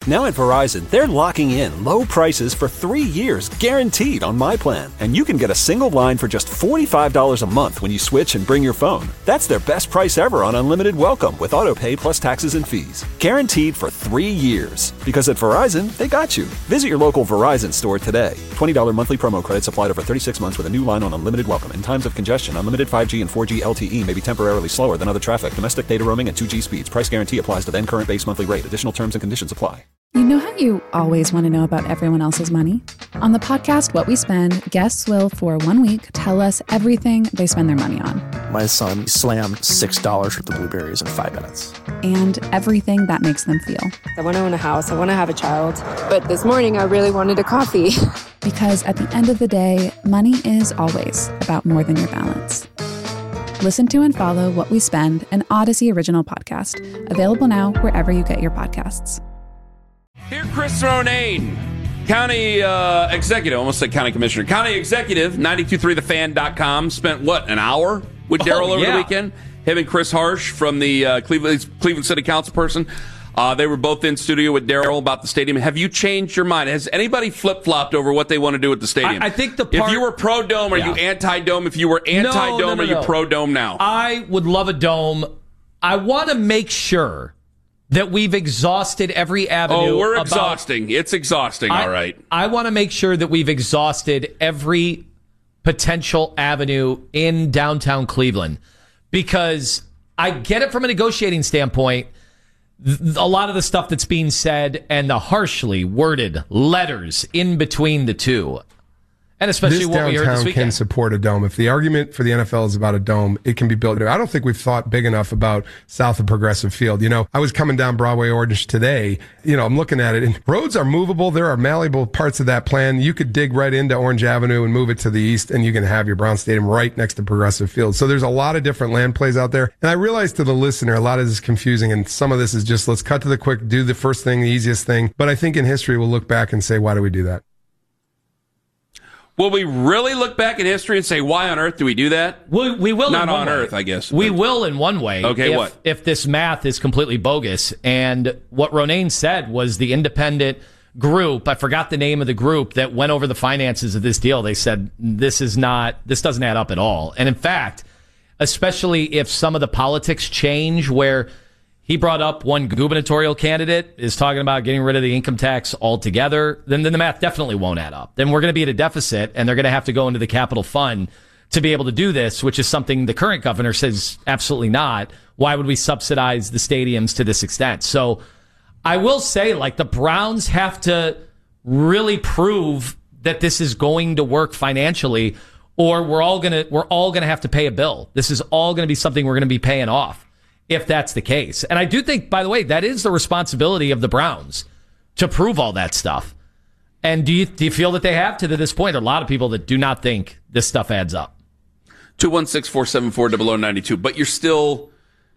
Now at Verizon, they're locking in low prices for 3 years, guaranteed on My Plan. And you can get a single line for just $45 a month when you switch and bring your phone. That's their best price ever on unlimited welcome with autopay plus taxes and fees. Guaranteed for 3 years. Because at Verizon, they got you. Visit your local Verizon store today. $20 monthly promo credits applied over 36 months with a new line on unlimited welcome. In times of congestion, unlimited 5G and 4G LTE may be temporarily slower than other traffic. Domestic data roaming at 2G speeds. Price guarantee applies to then current base monthly rate. Additional terms and conditions apply. You know how you always want to know about everyone else's money? On the podcast What We Spend, guests will, for 1 week, tell us everything they spend their money on. My son slammed $6 worth of blueberries in 5 minutes. And everything that makes them feel. I want to own a house. I want to have a child. But this morning, I really wanted a coffee. Because at the end of the day, money is always about more than your balance. Listen to and follow What We Spend, an Odyssey original podcast. Available now wherever you get your podcasts. Here, Chris Ronayne, county executive, almost said county commissioner, county executive, 923thefan.com, spent, an hour with Daryl over the weekend? Him and Chris Harsh from the Cleveland City Council person. They were both in studio with Daryl about the stadium. Have you changed your mind? Has anybody flip-flopped over what they want to do with the stadium? I think the if you were pro-dome, are you anti-dome? If you were anti-dome, are you pro-dome now? I would love a dome. I want to make sure that we've exhausted every avenue. Oh, we're exhausting. It's exhausting, all right. I want to make sure that we've exhausted every potential avenue in downtown Cleveland, because I get it from a negotiating standpoint. A lot of the stuff that's being said and the harshly worded letters in between the two. And especially this what we heard this downtown weekend. can support a dome. If the argument for the NFL is about a dome, it can be built. I don't think we've thought big enough about south of Progressive Field. You know, I was coming down Broadway Orange today. You know, I'm looking at it, and roads are movable. There are malleable parts of that plan. You could dig right into Orange Avenue and move it to the east, and you can have your Brown Stadium right next to Progressive Field. So there's a lot of different land plays out there. And I realize to the listener, a lot of this is confusing, and some of this is just, let's cut to the quick, do the first thing, the easiest thing. But I think in history, we'll look back and say, why do we do that? Will we really look back in history and say, why on earth do we do that? We will. Not on earth, I guess. We will in one way. Okay, what? If this math is completely bogus. And what Ronayne said was the independent group, I forgot the name of the group, that went over the finances of this deal. They said, this doesn't add up at all. And in fact, especially if some of the politics change, where he brought up one gubernatorial candidate is talking about getting rid of the income tax altogether, then the math definitely won't add up. Then we're going to be at a deficit, and they're going to have to go into the capital fund to be able to do this, which is something the current governor says absolutely not. Why would we subsidize the stadiums to this extent? So I will say, the Browns have to really prove that this is going to work financially, or we're all going to have to pay a bill. This is all going to be something we're going to be paying off, if that's the case. And I do think, by the way, that is the responsibility of the Browns to prove all that stuff. And do you feel that they have to this point? There are a lot of people that do not think this stuff adds up. 216-474-0092. But you're still,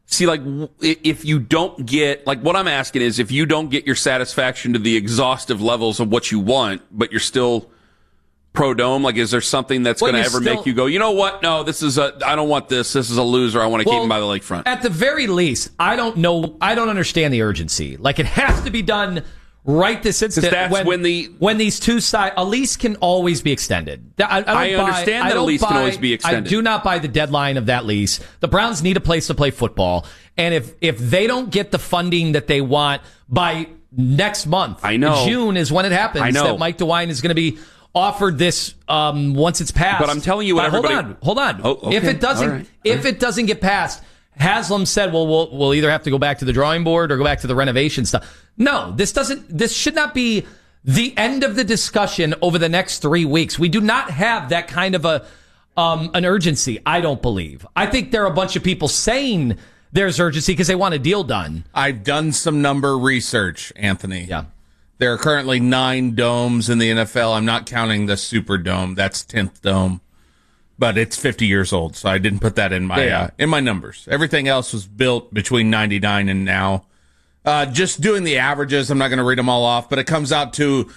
if you don't get, what I'm asking is, if you don't get your satisfaction to the exhaustive levels of what you want, but you're still pro-dome, is there something that's going to ever make you go, you know what? No, I don't want this. This is a loser. I want to keep him by the lakefront. At the very least, I don't understand the urgency. It has to be done right this instant. That's when these two sides, a lease can always be extended. I understand that a lease can always be extended. I do not buy the deadline of that lease. The Browns need a place to play football. And if they don't get the funding that they want by next month, I know. June is when it happens. I know. That Mike DeWine is going to be offered this once it's passed. But I'm telling you what everybody... Hold on. Oh, okay. If it doesn't get passed, Haslam said, well, we'll either have to go back to the drawing board or go back to the renovation stuff. No, this should not be the end of the discussion over the next 3 weeks. We do not have that kind of an urgency, I don't believe. I think there are a bunch of people saying there's urgency because they want a deal done. I've done some number research, Anthony. Yeah. There are currently 9 domes in the NFL. I'm not counting the Superdome. That's 10th dome. But it's 50 years old, so I didn't put that in my numbers. Everything else was built between 99 and now. Just doing the averages, I'm not going to read them all off, but it comes out to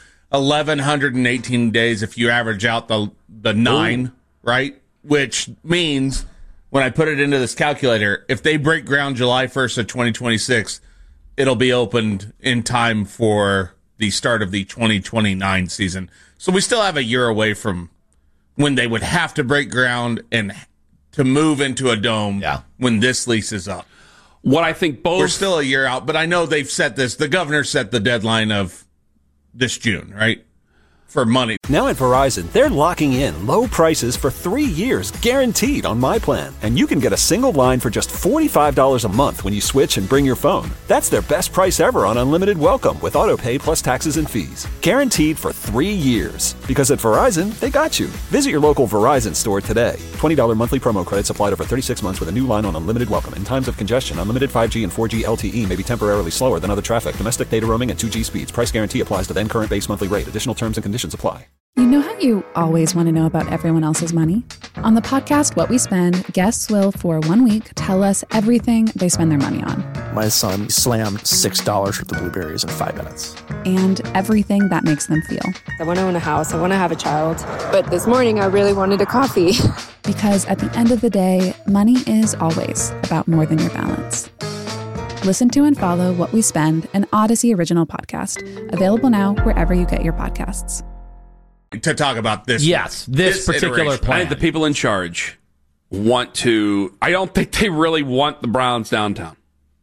1,118 days if you average out the 9, right? Which means, when I put it into this calculator, if they break ground July 1st of 2026, it'll be opened in time for the start of the 2029 season. So we still have a year away from when they would have to break ground and to move into a dome when this lease is up. What I think both... We're still a year out, but I know they've set this. The governor set the deadline of this June, right? For money. Now at Verizon, they're locking in low prices for 3 years, guaranteed on my plan. And you can get a single line for just $45 a month when you switch and bring your phone. That's their best price ever on unlimited welcome with autopay plus taxes and fees. Guaranteed for 3 years. Because at Verizon, they got you. Visit your local Verizon store today. $20 monthly promo credits applied over 36 months with a new line on unlimited welcome. In times of congestion, unlimited 5G and 4G LTE may be temporarily slower than other traffic. Domestic data roaming and 2G speeds. Price guarantee applies to then current base monthly rate. Additional terms and conditions apply. You know how you always want to know about everyone else's money? On the podcast What We Spend, guests will, for 1 week, tell us everything they spend their money on. My son slammed $6 worth of blueberries in 5 minutes. And everything that makes them feel. I want to own a house. I want to have a child. But this morning, I really wanted a coffee. Because at the end of the day, money is always about more than your balance. Listen to and follow What We Spend, an Odyssey original podcast. Available now wherever you get your podcasts. To talk about this. Yes, this particular iteration. plan. I think the people in charge want to... I don't think they really want the Browns downtown.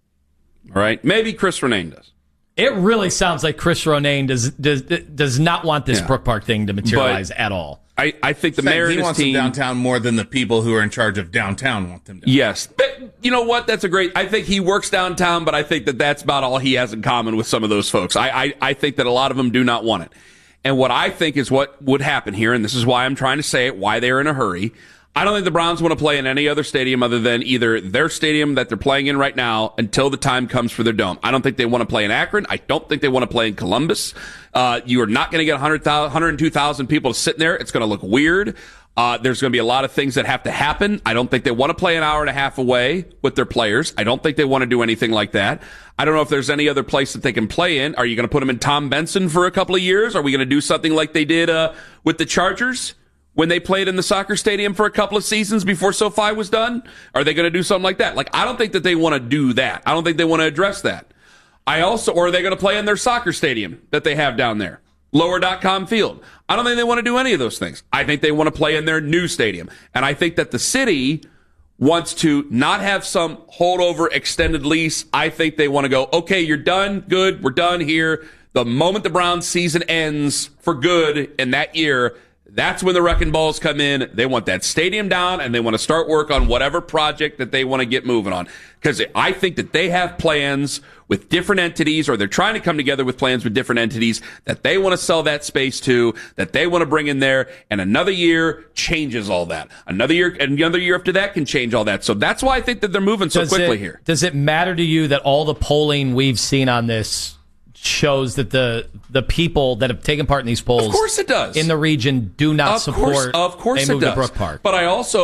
All right? Maybe Chris Ronayne does. It really sounds like Chris Ronayne does not want this Brook Park thing to materialize at all. I think the mayor and he his wants team... them downtown more than the people who are in charge of downtown want them downtown. Yes. But you know what? That's a great... I think he works downtown, but I think that that's about all he has in common with some of those folks. I think that a lot of them do not want it. And what I think is what would happen here, and this is why I'm trying to say it, why they're in a hurry. I don't think the Browns want to play in any other stadium other than either their stadium that they're playing in right now until the time comes for their dome. I don't think they want to play in Akron. I don't think they want to play in Columbus. You are not going to get 102,000 people sitting there. It's going to look weird. There's going to be a lot of things that have to happen. I don't think they want to play an hour and a half away with their players. I don't think they want to do anything like that. I don't know if there's any other place that they can play in. Are you going to put them in Tom Benson for a couple of years? Are we going to do something like they did with the Chargers when they played in the soccer stadium for a couple of seasons before SoFi was done? Are they going to do something like that? Like, I don't think that they want to do that. I don't think they want to address that. Or are they going to play in their soccer stadium that they have down there? Lower.com Field. I don't think they want to do any of those things. I think they want to play in their new stadium. And I think that the city wants to not have some holdover extended lease. I think they want to go, okay, you're done. Good. We're done here. The moment the Browns season ends for good in that year, that's when the wrecking balls come in. They want that stadium down, and they want to start work on whatever project that they want to get moving on. Because I think that they have plans with different entities, or they're trying to come together with plans with different entities that they want to sell that space to, that they want to bring in there, and another year changes all that. Another year after that can change all that. So that's why I think that they're moving so quickly here. Does it matter to you that all the polling we've seen on this shows that the people that have taken part in these polls, of course it does, in the region do not support of course a move it does. to Brook Park? But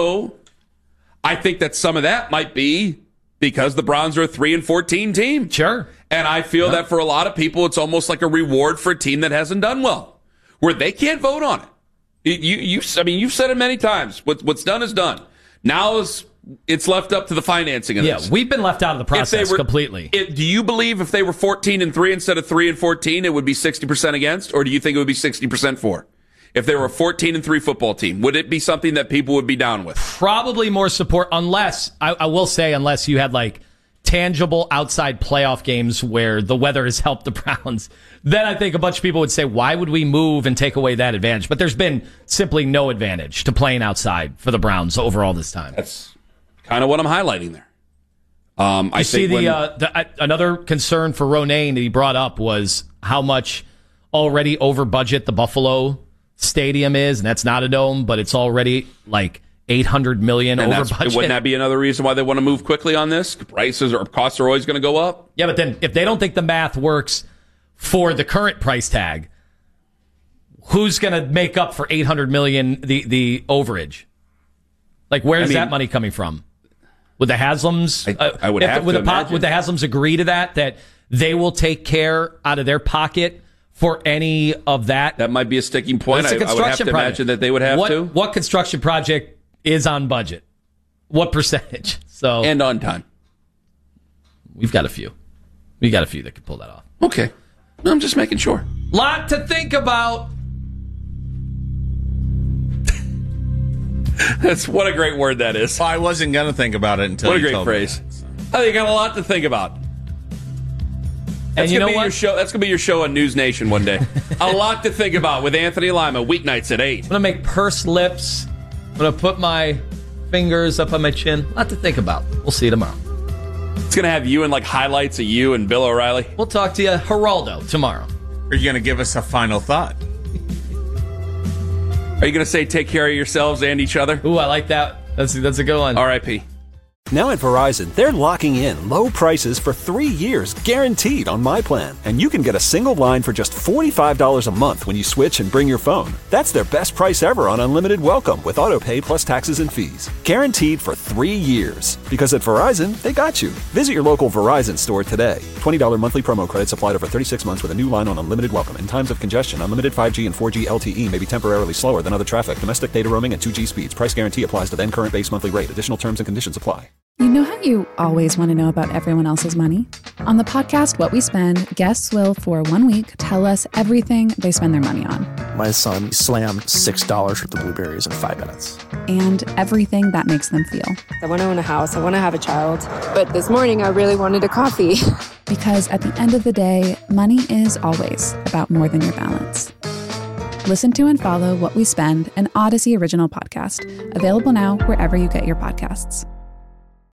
I think that some of that might be because the Browns are a 3-14 team. Sure. And I feel that for a lot of people, it's almost like a reward for a team that hasn't done well, where they can't vote on it. You've said it many times. What's done is done. Now it's left up to the financing of this. Yeah, we've been left out of the process completely. Do you believe if they were 14-3 instead of 3-14, it would be 60% against, or do you think it would be 60% for? If they were a 14-3 football team, would it be something that people would be down with? Probably more support, unless I will say, unless you had like tangible outside playoff games where the weather has helped the Browns. Then I think a bunch of people would say, why would we move and take away that advantage? But there's been simply no advantage to playing outside for the Browns over all this time. That's kind of what I'm highlighting there. I see another concern for Ronayne that he brought up was how much already over budget the Buffalo Stadium is, and that's not a dome, but it's already like $800 million over budget. Wouldn't that be another reason why they want to move quickly on this? Prices or costs are always going to go up. Yeah, but then if they don't think the math works for the current price tag, who's going to make up for $800 million the overage? Like, where's that money coming from? Would the Haslams? I would have to imagine. Would the Haslams agree to that they will take care out of their pocket for any of that? That might be a sticking point. I would have to imagine that they would have to. What construction project is on budget? What percentage? And on time. We've got a few. We got a few that can pull that off. Okay. No, I'm just making sure. Lot to think about. That's what a great word that is. Well, I wasn't going to think about it until what a you great told phrase. me that, so. I think you got a lot to think about. That's And you know gonna be what? your show. That's gonna be your show on News Nation one day. A lot to think about with Anthony Lima, weeknights at 8. I'm going to make pursed lips. I'm going to put my fingers up on my chin. A lot to think about. We'll see you tomorrow. It's gonna have you and like highlights of you and Bill O'Reilly. We'll talk to you, Geraldo, tomorrow. Are you going to give us a final thought? Are you gonna say take care of yourselves and each other? Ooh, I like that. That's a good one. R.I.P. Now at Verizon, they're locking in low prices for 3 years, guaranteed on My Plan. And you can get a single line for just $45 a month when you switch and bring your phone. That's their best price ever on unlimited welcome with autopay plus taxes and fees. Guaranteed for 3 years. Because at Verizon, they got you. Visit your local Verizon store today. $20 monthly promo credits applied over 36 months with a new line on unlimited welcome. In times of congestion, unlimited 5G and 4G LTE may be temporarily slower than other traffic. Domestic data roaming at 2G speeds. Price guarantee applies to then current base monthly rate. Additional terms and conditions apply. You know how you always want to know about everyone else's money? On the podcast What We Spend, guests will, for 1 week, tell us everything they spend their money on. My son slammed $6 worth of blueberries in 5 minutes. And everything that makes them feel. I want to own a house. I want to have a child. But this morning, I really wanted a coffee. Because at the end of the day, money is always about more than your balance. Listen to and follow What We Spend, an Odyssey original podcast. Available now wherever you get your podcasts.